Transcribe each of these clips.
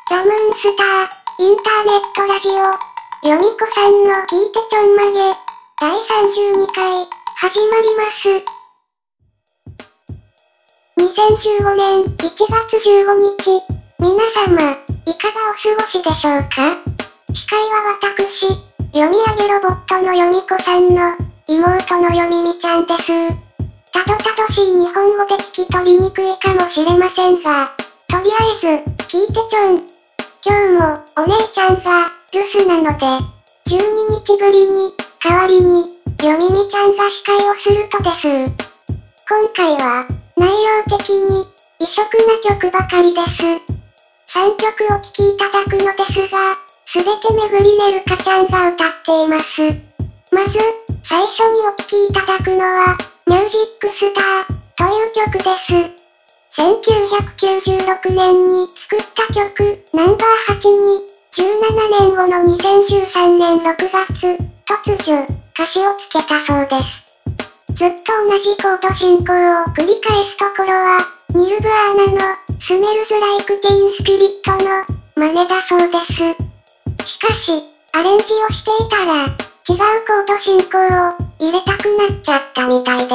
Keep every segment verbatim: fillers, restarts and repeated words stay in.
ザムーンスター、インターネットラジオ、ヨミコさんの聞いてちょんまげ、だいさんじゅうにかい、始まります。にせんじゅうごねんいちがつじゅうごにち、皆様、いかがお過ごしでしょうか？司会は私、読み上げロボットのヨミコさんの、妹のよみみちゃんです。たどたどしい日本語で聞き取りにくいかもしれませんが、とりあえず、聞いてちょん。今日も、お姉ちゃんが、留守なので、じゅうににちぶりに、代わりに、よみみちゃんが司会をするとです。今回は、内容的に、異色な曲ばかりです。さんきょくお聴きいただくのですが、すべてめぐりねるかちゃんが歌っています。まず、最初にお聴きいただくのは、ミュージックスター、という曲です。せんきゅうひゃくきゅうじゅうろくねんに作った曲、ナンバーはちに、じゅうななねんごのにせんじゅうさんねんろくがつ、突如、歌詞をつけたそうです。ずっと同じコード進行を繰り返すところは、ニルヴァーナの、スメルズ・ライク・ティーン・スピリットの、真似だそうです。しかし、アレンジをしていたら、違うコード進行を入れたくなっちゃったみたいです。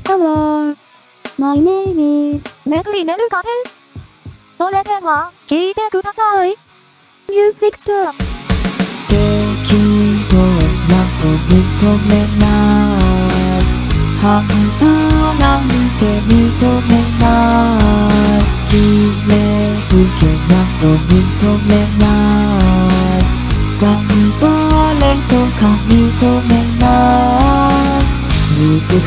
Hello, my name is めぐりねるかです。それでは、聴いてください。Music Star。 適当なと認めない。半端なんて認めない。決めつけなと認めない。頑張れとか認めない。Music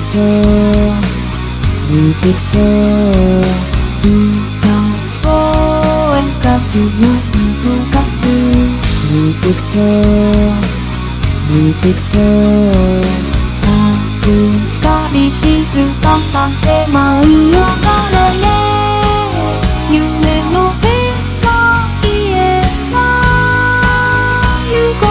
Star、Music Star、歌声が自分とかす。Music Star、Music Star、さすがに静かさで舞い上がれね。夢の世界へさ行こ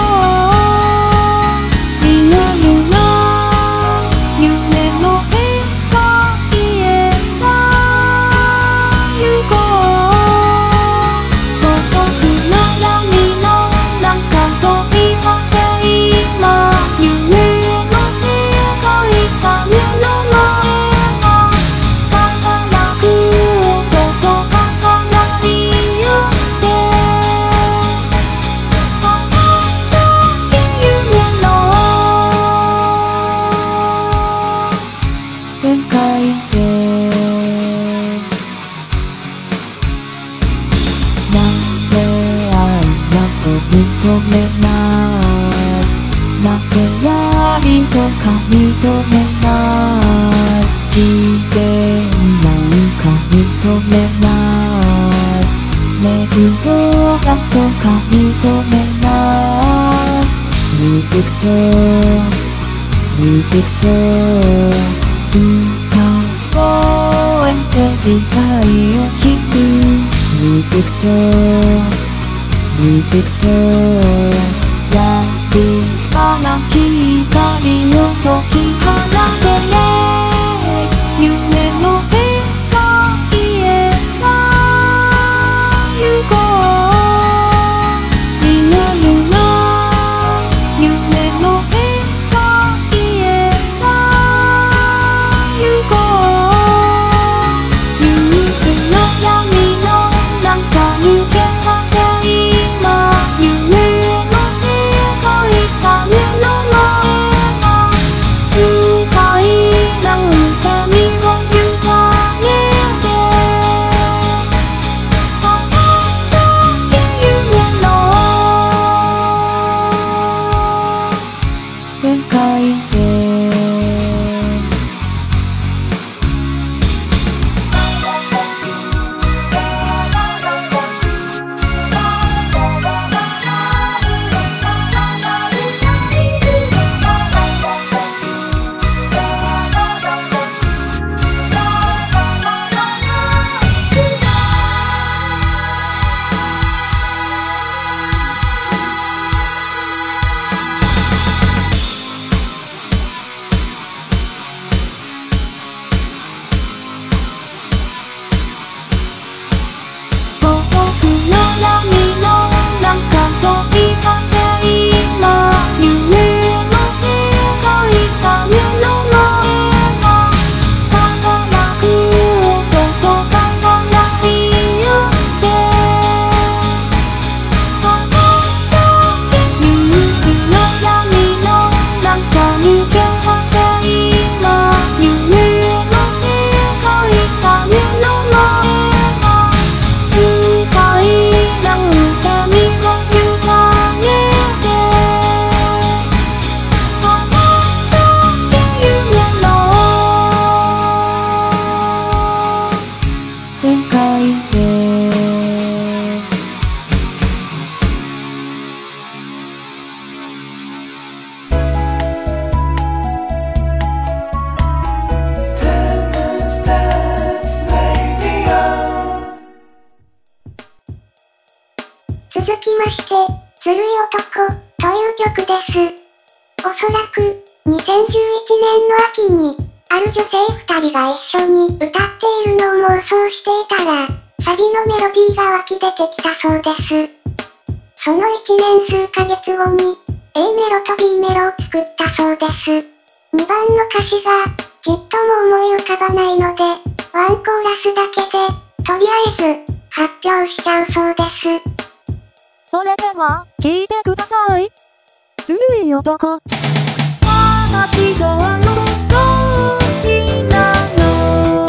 う。いやいや夢の世界へさ行こう。孤独な闇の中飛び出せ今。夢の世界さ目の前が輝く音と重なりゆってあなたに夢の世界でなんで愛なと認めない。なんで闇とか認めない。偽善なんか認めない。捏造だとか認めない。Music Star、Music Star、歌声で時代を切る。Music Star、Music Star、闇かなき光を解き放てね。夢の世界へさ行こう。いやいや夢の世界へさ行こう。唯一の闇の中にけばせ今。夢の世界さ目の前が使いな続きまして、ずるい男、という曲です。おそらく、にせんじゅういちねんの秋に、ある女性二人が一緒に歌っているのを妄想していたら、サビのメロディーが湧き出てきたそうです。そのいちねん数ヶ月後に、A メロと B メロを作ったそうです。にばんの歌詞が、ちっとも思い浮かばないので、ワンコーラスだけで、とりあえず、発表しちゃうそうです。 それでは、聞いてください。ずるい男。私とあのどっちなの？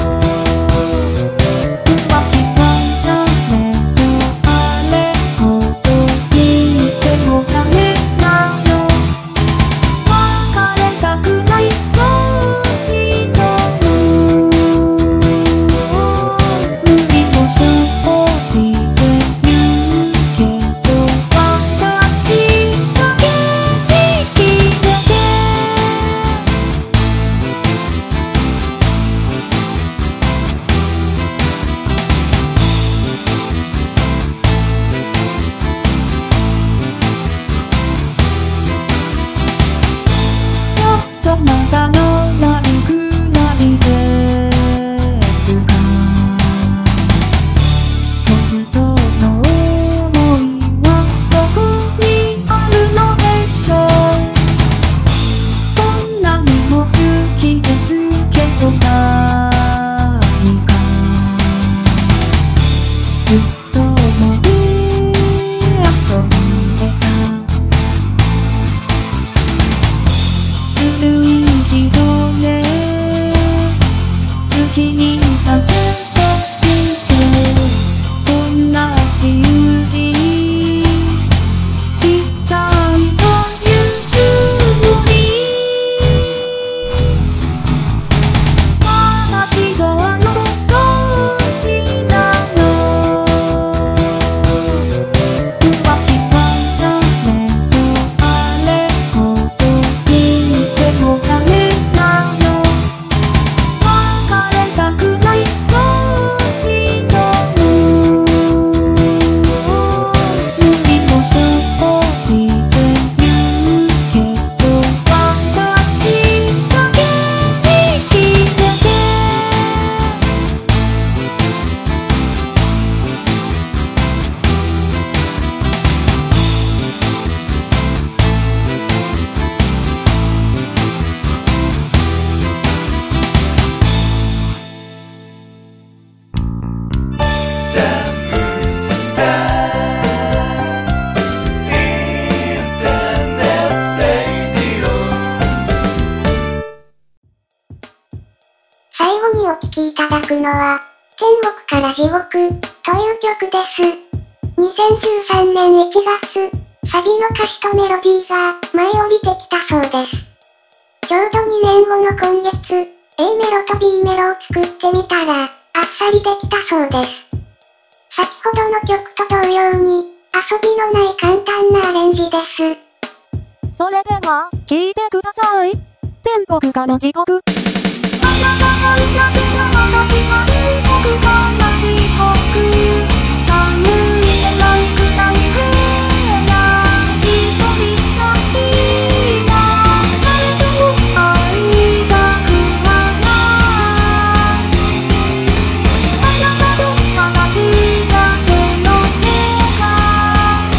浮気はダメとあれほど言ってもダメなの。別れたくないどっちなの？無理も正直で言うけど私だけ生きててちょっとまだのないくらいですが本当の想いはどこにあるのでしょう。こんなにも好きですけど何かずっと思い遊んでさずるいけどね好きにさせていてこんなしうじ一体どういうつもり？私とあのどっちなの？浮気はダメとあれほど言ってもダメなの。別れたくないどっちなの？無理も正直で言うけど私だけ生きてて最後にお聴きいただくのは、天国から地獄、という曲です。にせんじゅうさんねんいちがつ、サビの歌詞とメロディーが、舞い降りてきたそうです。ちょうどにねんごの今月、A メロと B メロを作ってみたら、あっさりできたそうです。先ほどの曲と同様に、遊びのない簡単なアレンジです。 それでは、聞いてください。天国から地獄。あなたがいなければ私は天国から地獄。寒い偉いくらい部屋一人じゃいいな。誰とも会いたくはない。あなたと私だけの世界。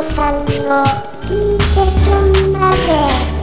こさんの、聞いてちょんまげ。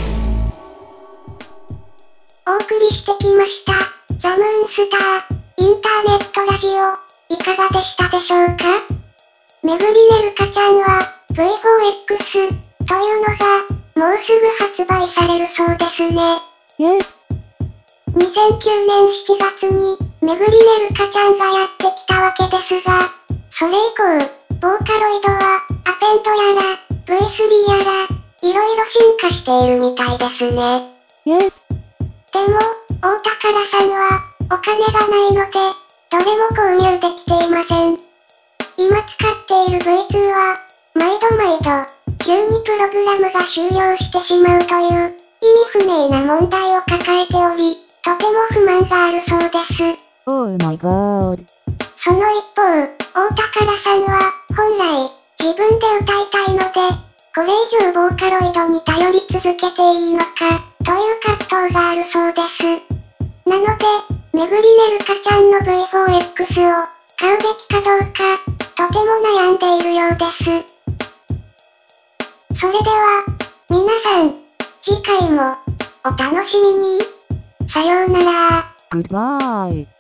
お送りしてきました、ザ・ムーンスター、インターネットラジオ、いかがでしたでしょうか？めぐりねるかちゃんは、ブイフォーエックス というのが、もうすぐ発売されるそうですね。 Yes。 にせんきゅうねんしちがつに、めぐりねるかちゃんがやってきたわけですが、それ以降、ボーカロイドは、アペントやら、ブイスリー やら、いろいろ進化しているみたいですね。 Yes。 でも、大宝さんは、お金がないので、どれも購入できていません。今使っている ブイツー は、毎度毎度、急にプログラムが終了してしまうという、意味不明な問題を抱えており、とても不満があるそうです。 Oh my god。 その一方、大宝さんは、本来、自分で歌いたいので、これ以上ボーカロイドに頼り続けていいのか、という葛藤があるそうです。なので、めぐりねるかちゃんの ブイフォーエックス を、買うべきかどうか、とても悩んでいるようです。それでは、皆さん、次回も、お楽しみに。さようなら。 Goodbye。